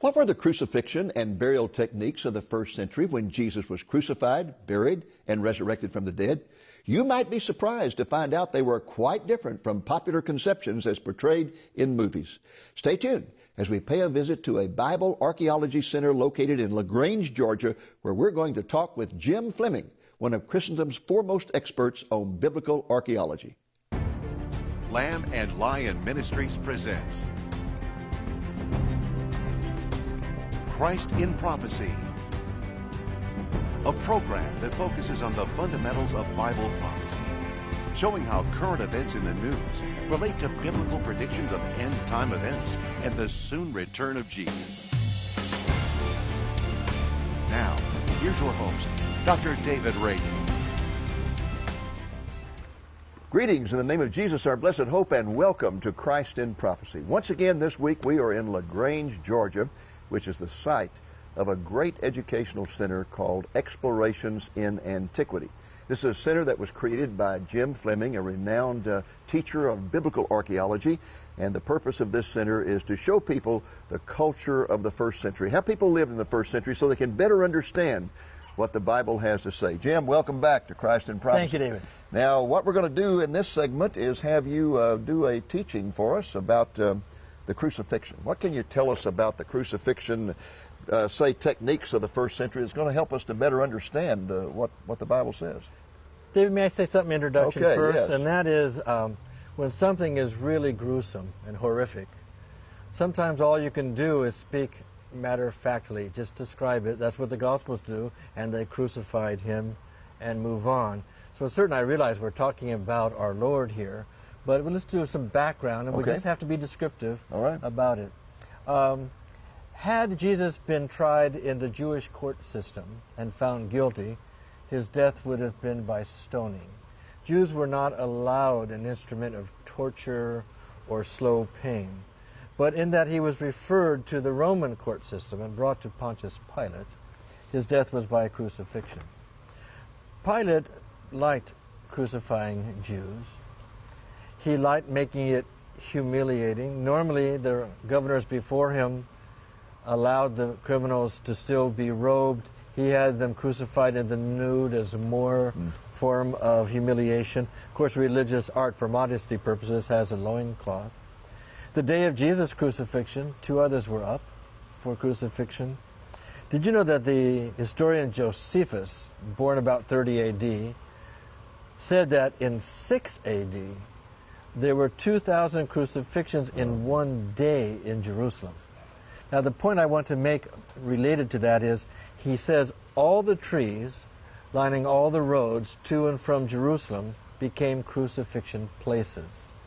What were the crucifixion and burial techniques of the first century when Jesus was crucified, buried, and resurrected from the dead? You might be surprised to find out they were quite different from popular conceptions as portrayed in movies. Stay tuned as we pay a visit to a Bible Archaeology Center located in LaGrange, Georgia, where we're going to talk with Jim Fleming, one of Christendom's foremost experts on biblical archaeology. Lamb and Lion Ministries presents Christ in Prophecy, a program that focuses on the fundamentals of Bible prophecy, showing how current events in the news relate to biblical predictions of end-time events and the soon return of Jesus. Now, here's your host, Dr. David Reagan. Greetings in the name of Jesus, our blessed hope, and welcome to Christ in Prophecy. Once again this week we are in LaGrange, Georgia, which is the site of a great educational center called Explorations in Antiquity. This is a center that was created by Jim Fleming, a renowned teacher of biblical archaeology, and the purpose of this center is to show people the culture of the first century, how people lived in the first century so they can better understand what the Bible has to say. Jim, welcome back to Christ in Prophecy. Thank you, David. Now, what we're going to do in this segment is have you do a teaching for us about the crucifixion. What can you tell us about the crucifixion, say techniques of the first century? It's going to help us to better understand what the Bible says. David, may I say something introduction first? Yes. And that is when something is really gruesome and horrific, sometimes all you can do is speak matter-of-factly, just describe it. That's what the Gospels do, and they crucified him and move on. So certainly I realize we're talking about our Lord here, but let's do some background, and we just have to be descriptive about it. Had Jesus been tried in the Jewish court system and found guilty, his death would have been by stoning. Jews were not allowed an instrument of torture or slow pain, but in that he was referred to the Roman court system and brought to Pontius Pilate, his death was by crucifixion. Pilate liked crucifying Jews. He liked making it humiliating. Normally, the governors before him allowed the criminals to still be robed. He had them crucified in the nude as a more form of humiliation. Of course, religious art, for modesty purposes, has a loincloth. The day of Jesus' crucifixion, 2 others were up for crucifixion. Did you know that the historian Josephus, born about 30 A.D., said that in 6 A.D., there were 2,000 crucifixions in one day in Jerusalem. Now, the point I want to make related to that is, he says all the trees lining all the roads to and from Jerusalem became crucifixion places.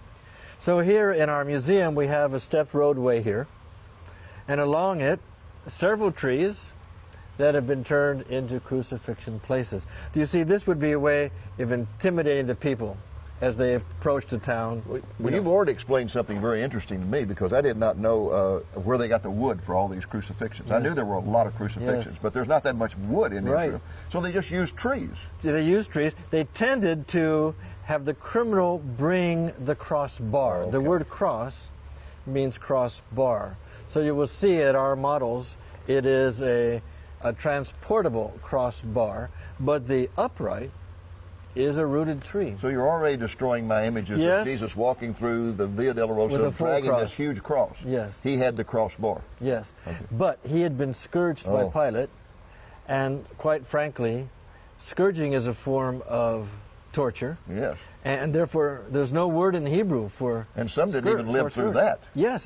So here in our museum, we have a stepped roadway here, and along it, several trees that have been turned into crucifixion places. Do you see, this would be a way of intimidating the people as they approach the town. Well, you've already explained something very interesting to me, because I did not know where they got the wood for all these crucifixions. Yes. I knew there were a lot of crucifixions, but there's not that much wood in Israel. So they just used trees. They used trees. They tended to have the criminal bring the crossbar. The word cross means crossbar. So you will see at our models, it is a transportable crossbar, but the upright is a rooted tree. So you're already destroying my images of Jesus walking through the Via Dolorosa dragging this huge cross. Yes. He had the crossbar. Yes. Okay. But he had been scourged by Pilate, and quite frankly, scourging is a form of torture. Yes. And therefore, there's no word in Hebrew for And some didn't even live through that. Yes.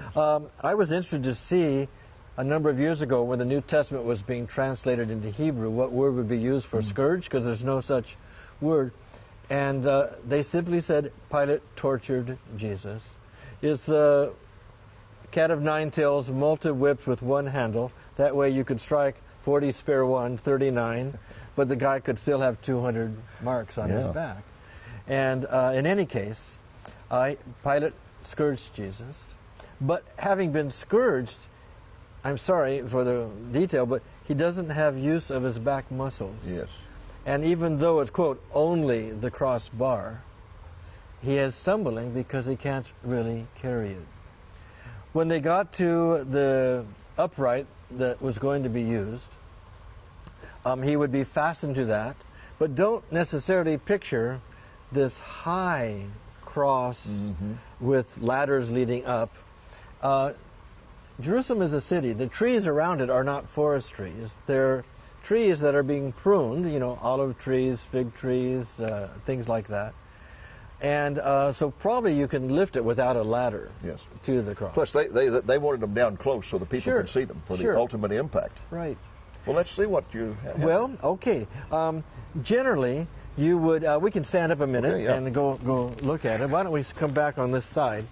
I was interested to see a number of years ago when the New Testament was being translated into Hebrew, what word would be used for scourge, because there's no such word, and they simply said Pilate tortured Jesus. It's a cat of 9 tails, multi-whipped with one handle. That way you could strike 40, spare 1, 39, but the guy could still have 200 marks on his back. And in any case, Pilate scourged Jesus, but having been scourged, I'm sorry for the detail, but he doesn't have use of his back muscles. Yes. And even though it's, quote, only the crossbar, he is stumbling because he can't really carry it. When they got to the upright that was going to be used. He would be fastened to that. But don't necessarily picture this high cross with ladders leading up. Jerusalem is a city. The trees around it are not forest trees. They're trees that are being pruned, you know, olive trees, fig trees, things like that. And so probably you can lift it without a ladder to the cross. Plus, they wanted them down close so the people could see them for the ultimate impact. Right. Well, let's see what you have. Well, okay. Generally, you would, we can stand up a minute and go look at it. Why don't we come back on this side?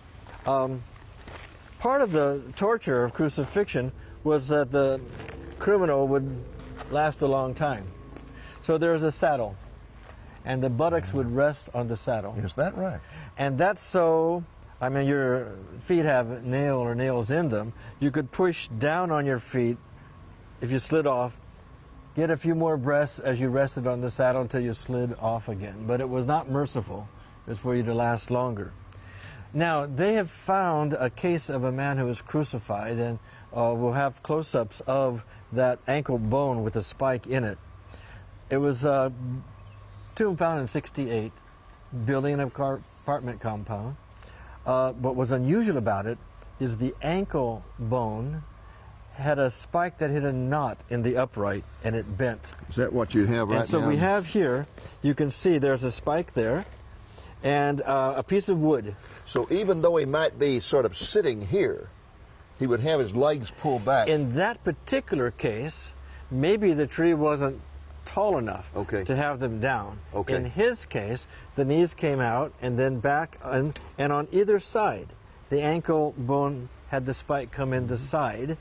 Part of the torture of crucifixion was that the criminal would last a long time. So there's a saddle, and the buttocks would rest on the saddle. Is that right? And that's so, I mean, your feet have nails in them. You could push down on your feet if you slid off, get a few more breaths as you rested on the saddle until you slid off again. But it was not merciful. It was for you to last longer. Now, they have found a case of a man who was crucified, and we'll have close-ups of that ankle bone with a spike in it. It was a tomb found in 68, building an apartment compound. What was unusual about it is the ankle bone had a spike that hit a knot in the upright, and it bent. Is that what you have right now? And so we have here, you can see there's a spike there, and a piece of wood. So even though he might be sort of sitting here, he would have his legs pulled back. In that particular case, maybe the tree wasn't tall enough to have them down. In his case, the knees came out and then back, and on either side, the ankle bone had the spike come in the side.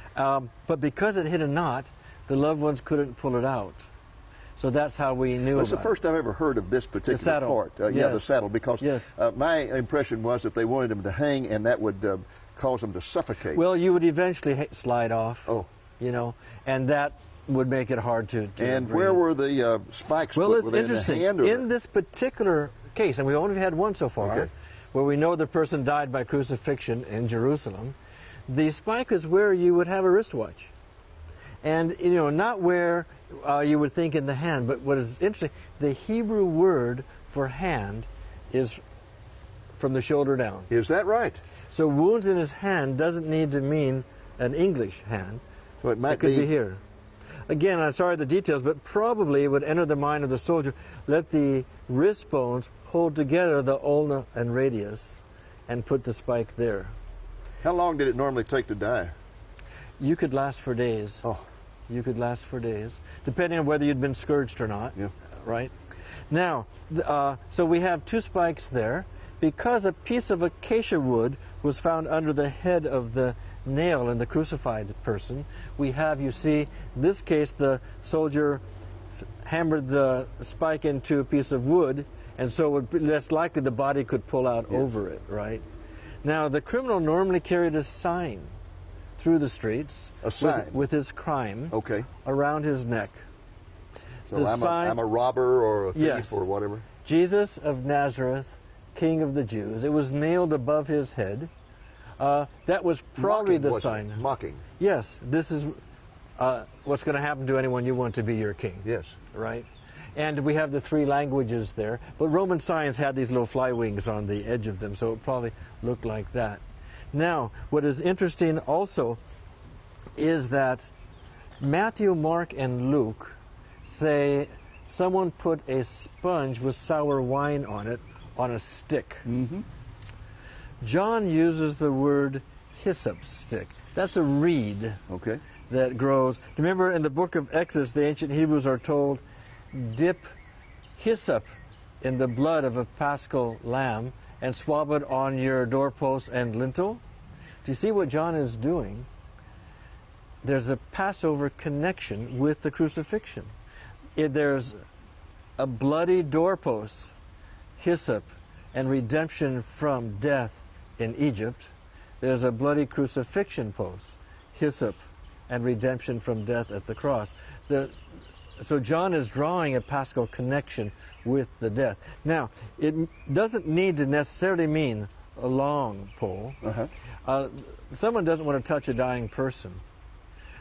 But because it hit a knot, the loved ones couldn't pull it out. So that's how we knew It's the first I've ever heard of this particular part. Yeah, the saddle, because my impression was that they wanted him to hang, and that would cause him to suffocate. Well, you would eventually slide off. You know, and that would make it hard to And breathe. where were the spikes put? Well, it's were they interesting. In the hand, in this particular case, and we only had one so far, where we know the person died by crucifixion in Jerusalem, the spike is where you would have a wristwatch. And, you know, not where you would think in the hand, but what is interesting, the Hebrew word for hand is from the shoulder down. Is that right? So wounds in his hand doesn't need to mean an English hand. So it could be here. Again, I'm sorry the details, but probably it would enter the mind of the soldier, let the wrist bones hold together the ulna and radius and put the spike there. How long did it normally take to die? You could last for days. You could last for days, depending on whether you'd been scourged or not. Right? Now, so we have two spikes there. Because a piece of acacia wood was found under the head of the nail in the crucified person, we have, you see, in this case, the soldier hammered the spike into a piece of wood, and so it would be less likely the body could pull out over it, right? Now, the criminal normally carried a sign through the streets with his crime around his neck. So I'm a robber or a thief or whatever? Jesus of Nazareth, King of the Jews. It was nailed above his head. That was probably the sign. Mocking. Yes, this is what's going to happen to anyone you want to be your king. Yes. Right? And we have the three languages there. But Roman signs had these little fly wings on the edge of them, so it probably looked like that. Now, what is interesting also is that Matthew, Mark, and Luke say someone put a sponge with sour wine on it on a stick. John uses the word hyssop stick. That's a reed that grows. Remember, in the book of Exodus, the ancient Hebrews are told, dip hyssop in the blood of a paschal lamb and swab it on your doorpost and lintel. Do you see what John is doing? There's a Passover connection with the crucifixion. There's a bloody doorpost, hyssop, and redemption from death in Egypt. There's a bloody crucifixion post, hyssop, and redemption from death at the cross. So John is drawing a paschal connection with the death. Now, it doesn't need to necessarily mean a long pole. Someone doesn't want to touch a dying person.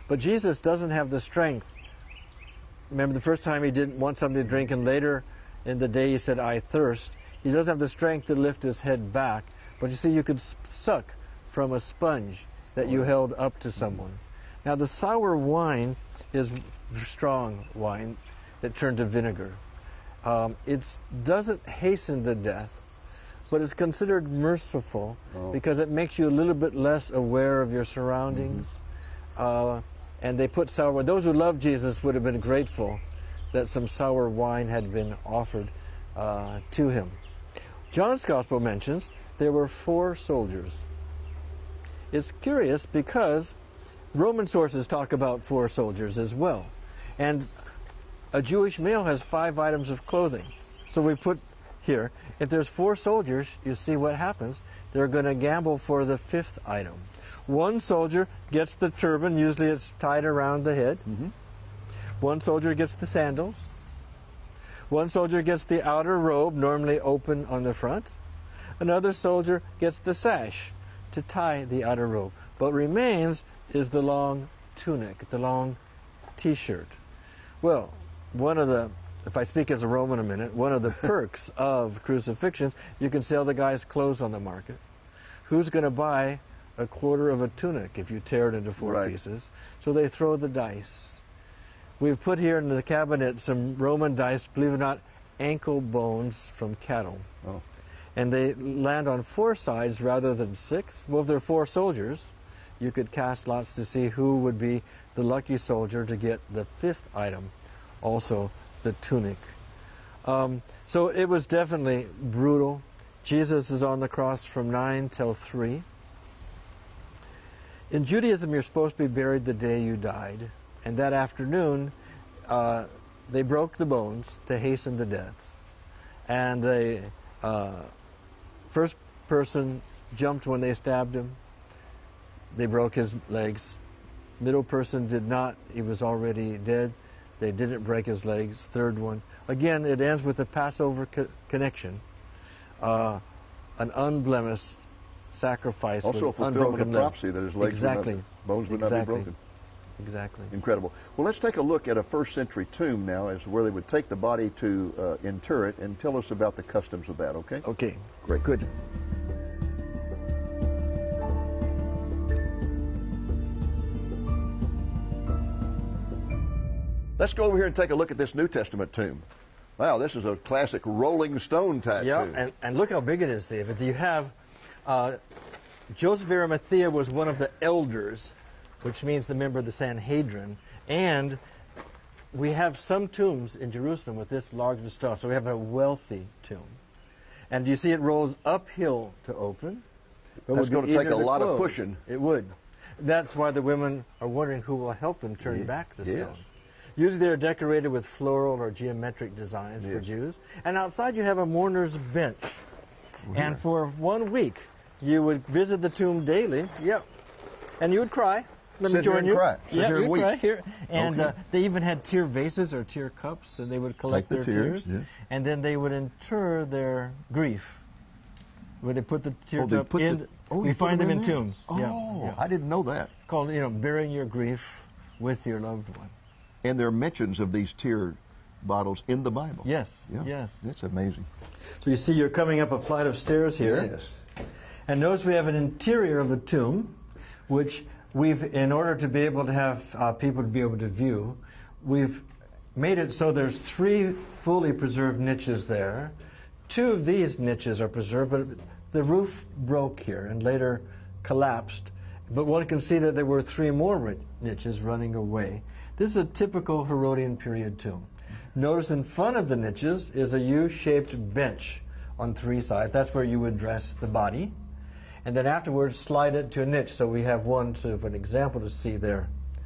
But Jesus doesn't have the strength. Remember the first time he didn't want something to drink, and later in the day he said, I thirst. He doesn't have the strength to lift his head back. But you see, you could suck from a sponge that you held up to someone. Now the sour wine is strong wine that turned to vinegar. It doesn't hasten the death, but it's considered merciful because it makes you a little bit less aware of your surroundings. And they put sour wine. Those who loved Jesus would have been grateful that some sour wine had been offered to him. John's Gospel mentions there were 4 soldiers. It's curious because Roman sources talk about 4 soldiers as well. And a Jewish male has 5 items of clothing. So we put here, if there's 4 soldiers, you see what happens. They're going to gamble for the 5th item. One soldier gets the turban, usually it's tied around the head. One soldier gets the sandals. One soldier gets the outer robe, normally open on the front. Another soldier gets the sash to tie the outer robe. What remains is the long tunic, the long t-shirt. Well, if I speak as a Roman a minute, one of the perks of crucifixion, you can sell the guy's clothes on the market. Who's going to buy a quarter of a tunic if you tear it into 4 pieces? So they throw the dice. We've put here in the cabinet some Roman dice, believe it or not, ankle bones from cattle. And they land on 4 sides rather than 6. Well, if there are 4 soldiers, you could cast lots to see who would be the lucky soldier to get the 5th item, also the tunic. So it was definitely brutal. Jesus is on the cross from 9 till 3. In Judaism, you're supposed to be buried the day you died. And that afternoon, they broke the bones to hasten the death. And the first person jumped when they stabbed him. They broke his legs. Middle person did not. He was already dead. They didn't break his legs. Third one. Again, it ends with the Passover connection. An unblemished sacrifice. Also a fulfillment of prophecy that his legs bones would not be broken. Exactly. Incredible. Well, let's take a look at a first century tomb now, as where they would take the body to inter it, and tell us about the customs of that, okay? Okay. Great. Good. Let's go over here and take a look at this New Testament tomb. Wow, this is a classic Rolling Stone type tomb. Yeah, and look how big it is, David. You have Joseph of Arimathea was one of the elders, which means the member of the Sanhedrin. And we have some tombs in Jerusalem with this large of stuff. So we have a wealthy tomb. And you see it rolls uphill to open. That's going to take a lot of pushing. It would. That's why the women are wondering who will help them turn back the stone. Usually they're decorated with floral or geometric designs for Jews. And outside you have a mourner's bench. And for 1 week, you would visit the tomb daily. And you would cry. Let me join you. Yeah, you would cry here. And they even had tear vases or tear cups, and they would collect their tears. And then they would inter their grief. Where they put the tear cup in. We find them in tombs. I didn't know that. It's called, burying your grief with your loved one. And there are mentions of these tear bottles in the Bible. Yes. That's amazing. So you see you're coming up a flight of stairs here. Yes. And notice we have an interior of the tomb, which we've, in order to be able to have people to be able to view, we've made it so there's 3 fully preserved niches there. 2 of these niches are preserved, but the roof broke here and later collapsed. But one can see that there were 3 more niches running away. This is a typical Herodian period tomb. Notice in front of the niches is a U-shaped bench on 3 sides. That's where you would dress the body. And then afterwards slide it to a niche. So we have one sort of an example to see there.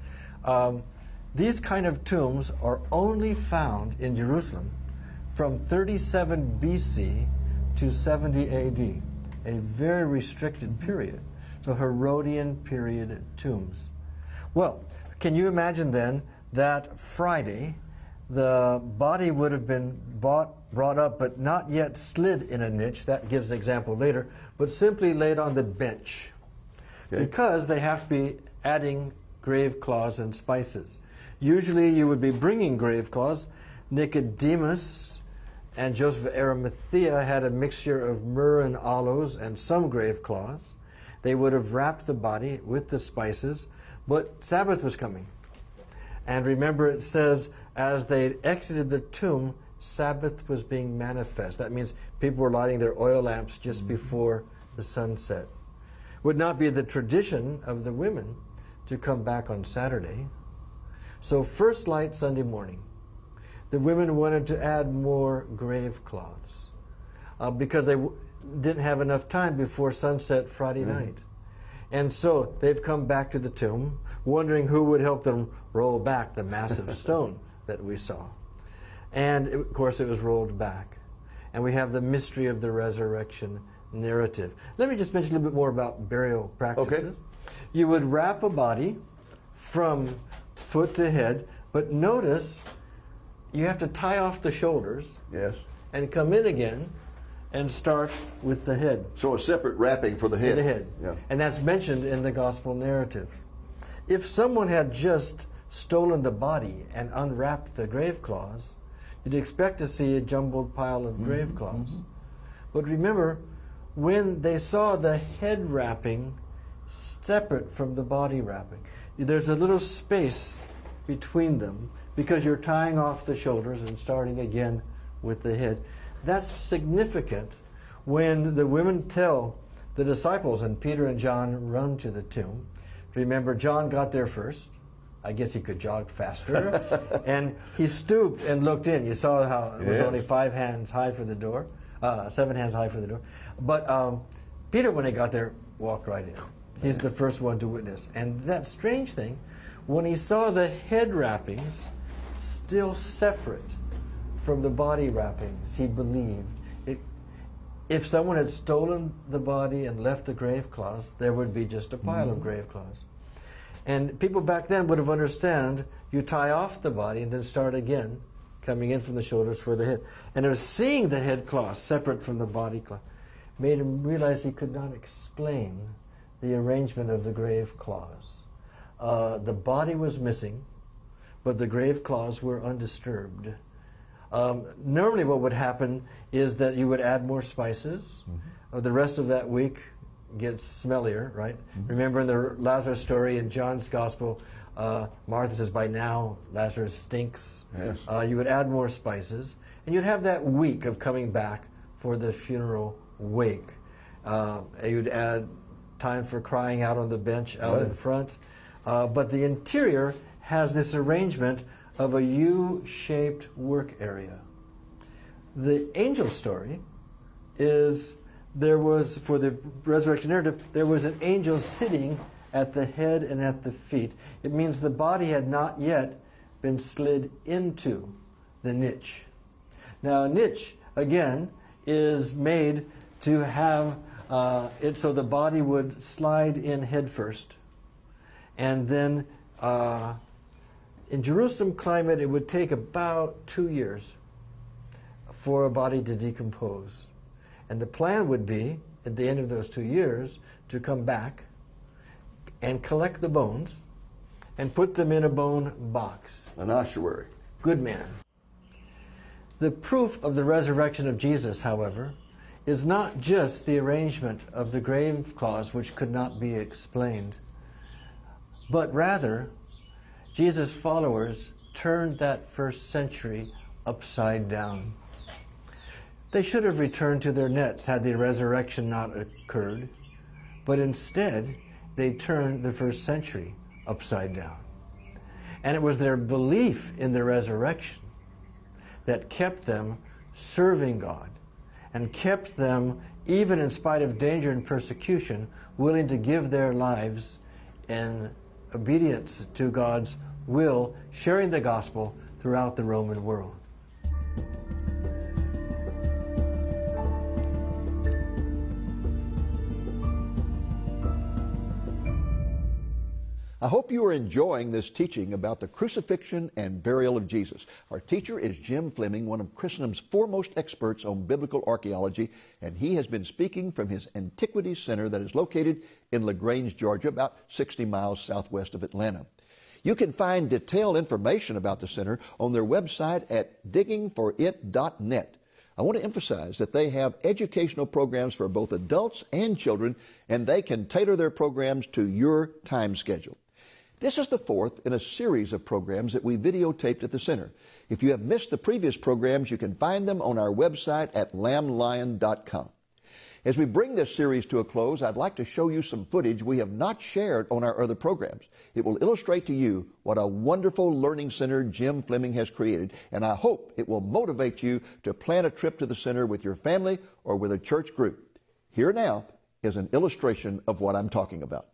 These kind of tombs are only found in Jerusalem from 37 BC to 70 AD. A very restricted period. So Herodian period tombs. Well, can you imagine then that Friday the body would have been brought up but not yet slid in a niche, that gives an example later, but simply laid on the bench. Because they have to be adding grave cloths and spices. Usually you would be bringing grave cloths. Nicodemus and Joseph of Arimathea had a mixture of myrrh and aloes and some grave cloths. They would have wrapped the body with the spices, but Sabbath was coming. And remember, it says, as they exited the tomb, Sabbath was being manifest. That means people were lighting their oil lamps just before the sunset. Would not be the tradition of the women to come back on Saturday. So first light Sunday morning, the women wanted to add more grave cloths because they didn't have enough time before sunset Friday night. And so they've come back to the tomb, wondering who would help them roll back the massive stone that we saw. And of course it was rolled back. And we have the mystery of the resurrection narrative. Let me just mention a little bit more about burial practices. Okay. You would wrap a body from foot to head, but notice you have to tie off the shoulders. Yes. And come in again and start with the head. So a separate wrapping for the head. The head. Yeah. And that's mentioned in the gospel narrative. If someone had just stolen the body and unwrapped the grave cloths, you'd expect to see a jumbled pile of grave cloths. But remember, when they saw the head wrapping separate from the body wrapping, there's a little space between them because you're tying off the shoulders and starting again with the head. That's significant when the women tell the disciples, and Peter and John run to the tomb. Remember, John got there first. I guess he could jog faster. And he stooped and looked in. You saw how it was only 5 hands high for the door, 7 hands high for the door. But Peter, when he got there, walked right in. He's the first one to witness. And that strange thing, when he saw the head wrappings still separate from the body wrappings, he believed. If someone had stolen the body and left the grave cloths, there would be just a pile of grave cloths. And people back then would have understood, you tie off the body and then start again, coming in from the shoulders for the head. And it was seeing the head cloth separate from the body cloth made him realize he could not explain the arrangement of the grave cloths. The body was missing, but the grave cloths were undisturbed. Normally what would happen is that you would add more spices. The rest of that week gets smellier, right? Remember in the Lazarus story in John's Gospel, Martha says, by now Lazarus stinks. Yes. You would add more spices, and you'd have that week of coming back for the funeral wake. You'd add time for crying out on the bench out in front. But the interior has this arrangement of a U-shaped work area. The angel story is there was, for the resurrection narrative, there was an angel sitting at the head and at the feet. It means the body had not yet been slid into the niche. Now a niche, again, is made to have it so the body would slide in head first. And then in Jerusalem climate, it would take about 2 years for a body to decompose. And the plan would be, at the end of those 2 years, to come back and collect the bones and put them in a bone box. An ossuary. Good man. The proof of the resurrection of Jesus, however, is not just the arrangement of the grave cloths, which could not be explained, but rather Jesus' followers turned that first century upside down. They should have returned to their nets had the resurrection not occurred, but instead they turned the first century upside down. And it was their belief in the resurrection that kept them serving God and kept them, even in spite of danger and persecution, willing to give their lives in obedience to God's will, sharing the gospel throughout the Roman world. I hope you are enjoying this teaching about the crucifixion and burial of Jesus. Our teacher is Jim Fleming, one of Christendom's foremost experts on biblical archaeology, and he has been speaking from his Antiquities Center that is located in LaGrange, Georgia, about 60 miles southwest of Atlanta. You can find detailed information about the center on their website at diggingforit.net. I want to emphasize that they have educational programs for both adults and children, and they can tailor their programs to your time schedule. This is the fourth in a series of programs that we videotaped at the center. If you have missed the previous programs, you can find them on our website at lamblion.com. As we bring this series to a close, I'd like to show you some footage we have not shared on our other programs. It will illustrate to you what a wonderful learning center Jim Fleming has created, and I hope it will motivate you to plan a trip to the center with your family or with a church group. Here now is an illustration of what I'm talking about.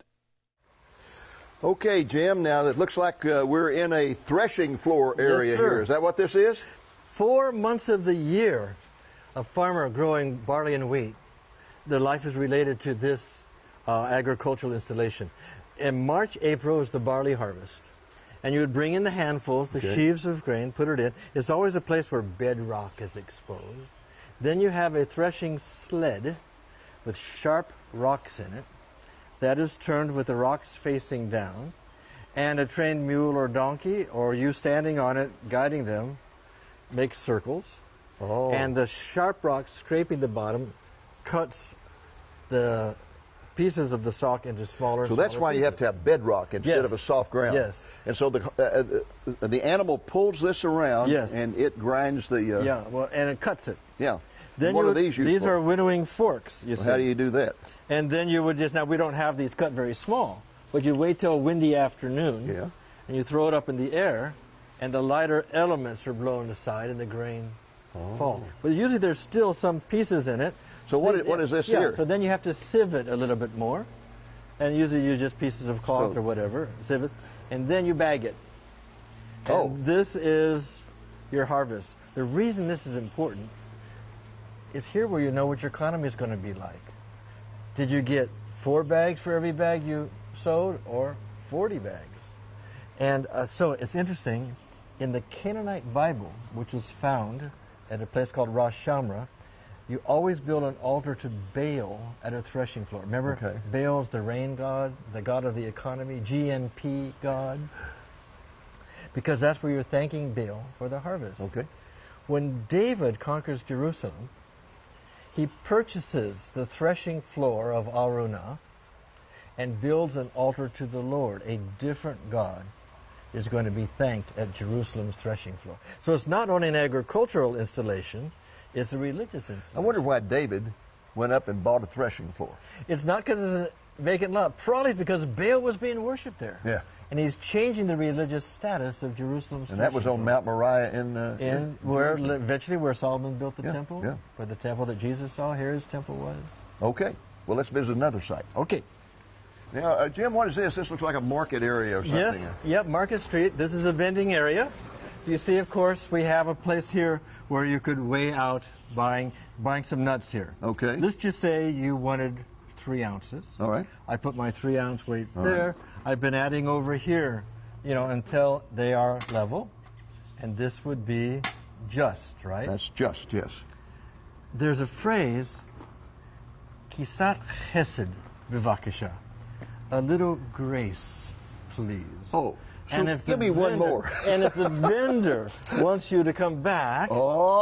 Okay, Jim, now it looks like we're in a threshing floor area here. Is that what this is? 4 months of the year, a farmer growing barley and wheat, their life is related to this agricultural installation. In March, April is the barley harvest. And you would bring in the handfuls, the sheaves of grain, put it in. It's always a place where bedrock is exposed. Then you have a threshing sled with sharp rocks in it. That is turned with the rocks facing down, and a trained mule or donkey, or you standing on it, guiding them, makes circles. Oh. And the sharp rocks scraping the bottom cuts the pieces of the stalk into smaller. So that's why you have to have bedrock instead of a soft ground. Yes. And so the animal pulls this around, and it grinds the. Yeah. Well, and it cuts it. Yeah. Then what are these used These for? are winnowing forks, you see. How do you do that? And then you would just, now we don't have these cut very small, but you wait till a windy afternoon, and you throw it up in the air, and the lighter elements are blown aside and the grain fall. But usually there's still some pieces in it. So what is this here? So then you have to sieve it a little bit more, and usually use just pieces of cloth or whatever, sieve it, and then you bag it. And this is your harvest. The reason this is important is here where you know what your economy is going to be like. Did you get 4 bags for every bag you sowed, or 40 bags? And so it's interesting, in the Canaanite Bible, which was found at a place called Rosh Shamra, you always build an altar to Baal at a threshing floor. Remember, Baal's the rain god, the god of the economy, GNP god, because that's where you're thanking Baal for the harvest. When David conquers Jerusalem, he purchases the threshing floor of Araunah and builds an altar to the Lord. A different God is going to be thanked at Jerusalem's threshing floor. So it's not only an agricultural installation, it's a religious installation. I wonder why David went up and bought a threshing floor. It's not because it's a vacant lot. Probably because Baal was being worshipped there. Yeah. And he's changing the religious status of Jerusalem's. And that was on Mount Moriah in where eventually where Solomon built the temple. Where the temple that Jesus saw, here his temple was. Okay. Well, let's visit another site. Okay. Now, Jim, what is this? This looks like a market area or something. Yes. Yep. Market Street. This is a vending area. You see, of course, we have a place here where you could weigh out buying some nuts here. Okay. Let's just say you wanted 3 ounces. All right. I put my 3-ounce weights there. I've been adding over here, until they are level. And this would be just, right? That's just, yes. There's a phrase, Kisat Chesed Bivakisha. A little grace, please. Oh, so and if give me one more. And if the vendor wants you to come back,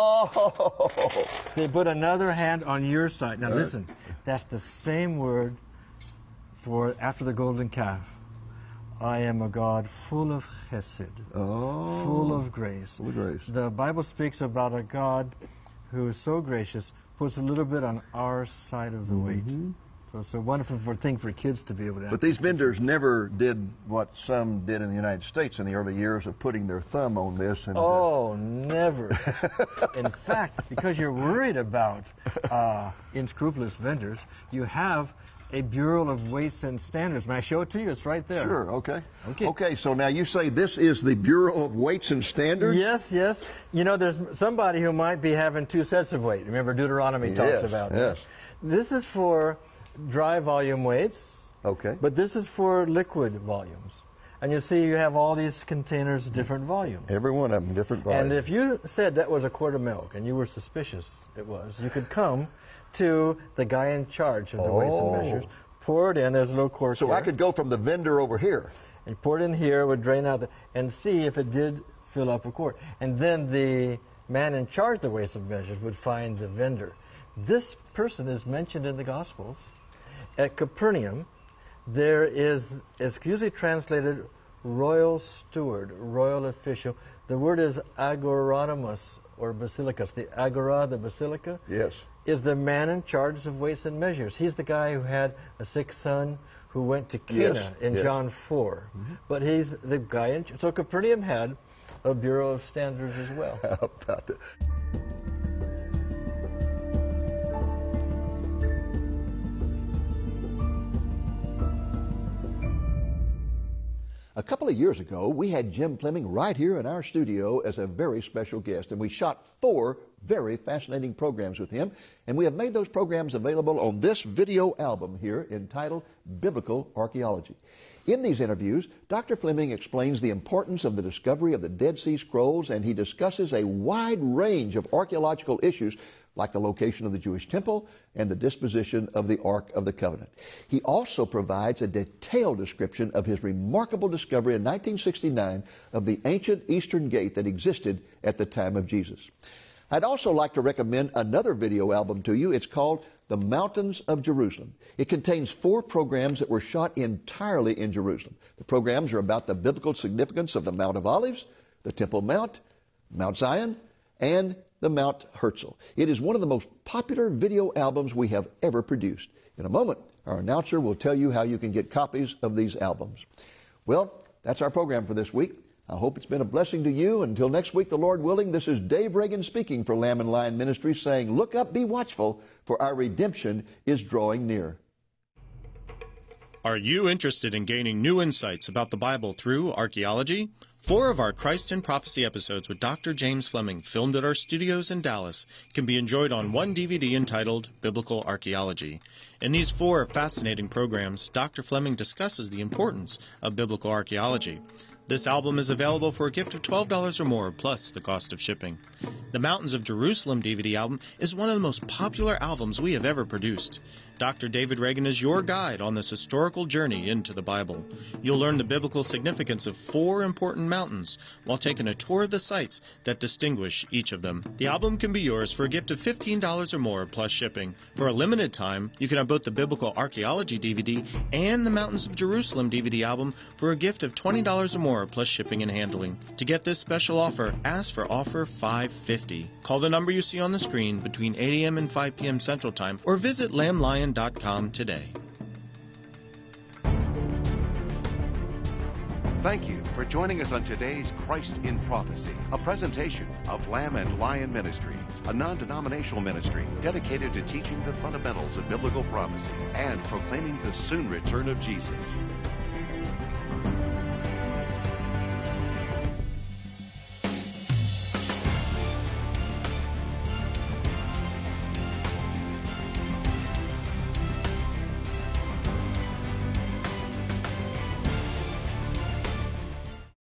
they put another hand on your side. Now listen, that's the same word for after the golden calf. I am a God full of chesed, full of grace. Full of grace. The Bible speaks about a God who is so gracious, puts a little bit on our side of the weight. So it's a wonderful thing for kids to be able to. But these vendors never did what some did in the United States in the early years of putting their thumb on this. And, never. In fact, because you're worried about unscrupulous vendors, you have a Bureau of Weights and Standards. May I show it to you? It's right there. Sure, okay. Okay, so now you say this is the Bureau of Weights and Standards? Yes, yes. There's somebody who might be having 2 sets of weight. Remember, Deuteronomy talks about that. Yes. This is for dry volume weights. Okay. But this is for liquid volumes. And you see you have all these containers, different volumes. Every one of them, different volumes. And if you said that was a quart of milk, and you were suspicious it was, you could come to the guy in charge of the weights and measures, pour it in, there's a little cork So here, I could go from the vendor over here. and pour it in here, would drain out, and see if it did fill up a quart. And then the man in charge of the weights and measures would find the vendor. This person is mentioned in the Gospels. At Capernaum, there is, it's usually translated royal steward, royal official. The word is agoramus, or basilicus. The agora, the basilica, Yes. is the man in charge of weights and measures. He's the guy who had a sick son who went to Cana in John 4. But he's the guy in charge. So Capernaum had a Bureau of Standards as well. How about it? A couple of years ago, we had Jim Fleming right here in our studio as a very special guest, and we shot 4 very fascinating programs with him, and we have made those programs available on this video album here entitled Biblical Archaeology. In these interviews, Dr. Fleming explains the importance of the discovery of the Dead Sea Scrolls, and he discusses a wide range of archaeological issues like the location of the Jewish temple and the disposition of the Ark of the Covenant. He also provides a detailed description of his remarkable discovery in 1969 of the ancient Eastern Gate that existed at the time of Jesus. I'd also like to recommend another video album to you. It's called The Mountains of Jerusalem. It contains 4 programs that were shot entirely in Jerusalem. The programs are about the biblical significance of the Mount of Olives, the Temple Mount, Mount Zion, and the Mount Herzl. It is one of the most popular video albums we have ever produced. In a moment, our announcer will tell you how you can get copies of these albums. Well, that's our program for this week. I hope it's been a blessing to you. Until next week, the Lord willing, this is Dave Reagan speaking for Lamb and Lion Ministries, saying, look up, be watchful, for our redemption is drawing near. Are you interested in gaining new insights about the Bible through archaeology? 4 of our Christ in Prophecy episodes with Dr. James Fleming, filmed at our studios in Dallas, can be enjoyed on one DVD entitled Biblical Archaeology. In these 4 fascinating programs, Dr. Fleming discusses the importance of biblical archaeology. This album is available for a gift of $12 or more, plus the cost of shipping. The Mountains of Jerusalem DVD album is one of the most popular albums we have ever produced. Dr. David Reagan is your guide on this historical journey into the Bible. You'll learn the biblical significance of 4 important mountains while taking a tour of the sites that distinguish each of them. The album can be yours for a gift of $15 or more, plus shipping. For a limited time, you can have both the Biblical Archaeology DVD and the Mountains of Jerusalem DVD album for a gift of $20 or more, plus shipping and handling. To get this special offer, ask for offer 550. Call the number you see on the screen between 8 a.m. and 5 p.m. Central Time, or visit lamblion.com today. Thank you for joining us on today's Christ in Prophecy, a presentation of Lamb and Lion Ministries, a non-denominational ministry dedicated to teaching the fundamentals of biblical prophecy and proclaiming the soon return of Jesus.